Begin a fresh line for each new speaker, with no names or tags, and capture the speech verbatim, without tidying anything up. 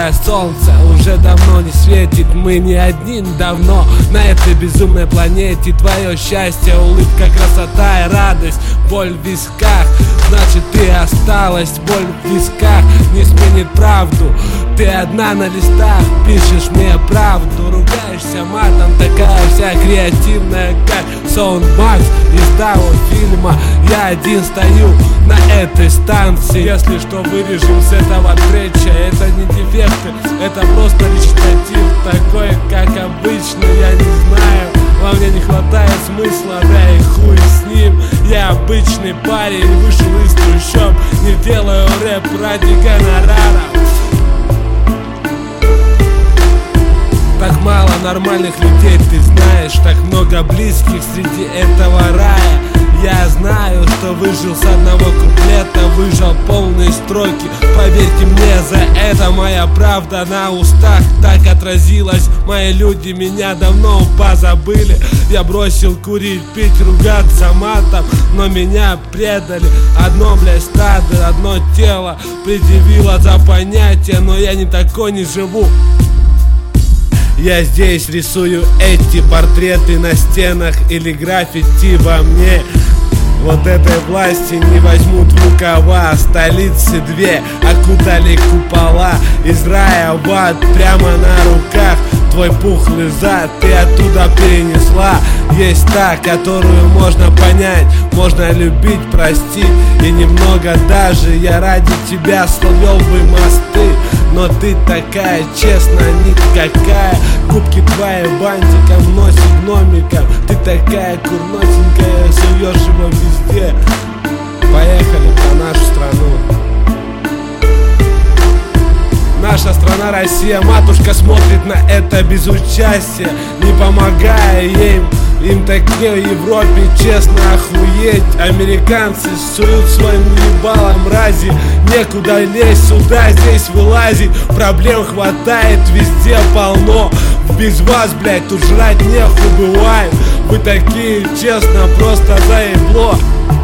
Яркое солнце уже давно не светит. Мы не одни давно на этой безумной планете. Твое счастье, улыбка, красота и радость. Боль в висках, значит ты осталась. Боль в висках не сменит правду. Ты одна на листах, пишешь мне правду. Ругаешься матом, такая вся креативная, как Soundmax из того фильма. Я один стою на этой станции. Если что, вырежем с этого треча. Это не дефекты, это просто речитатив. Такой, как обычно, я не знаю. Во мне не хватает смысла, да и хуй с ним. Я обычный парень, вышел из трущоб. Не делаю рэп ради гонорара. Так мало нормальных людей, ты знаешь. Так много близких среди этого рая. Я знаю, что выжил с одного куплета, выжил полные строки. Поверьте мне, за это моя правда на устах так отразилась. Мои люди меня давно позабыли. Я бросил курить, пить, ругаться матом, но меня предали. Одно, блядь, стадо, одно тело предъявило за понятие, но я не такой не живу. Я здесь рисую эти портреты на стенах или граффити во мне. Вот этой власти не возьмут в рукава. Столицы две окутали купола. Из рая в ад прямо на руках. Твой пухлый зад ты оттуда перенесла. Есть та, которую можно понять, можно любить, простить. И немного даже я ради тебя словил бы мосты. Но ты такая, честно, никакая. Губки твои бантиком носит гномиком. Ты такая курносенькая, суешь его везде. Поехали про нашу страну. Наша страна Россия, матушка, смотрит на это без участия, не помогая им. Им такие в Европе, честно, охуеть. Американцы суют своим ебалом мрази. Некуда лезть, сюда, здесь вылазить. Проблем хватает, везде полно. Без вас, блядь, тут жрать нехуй бывает. Вы такие, честно, просто заебло.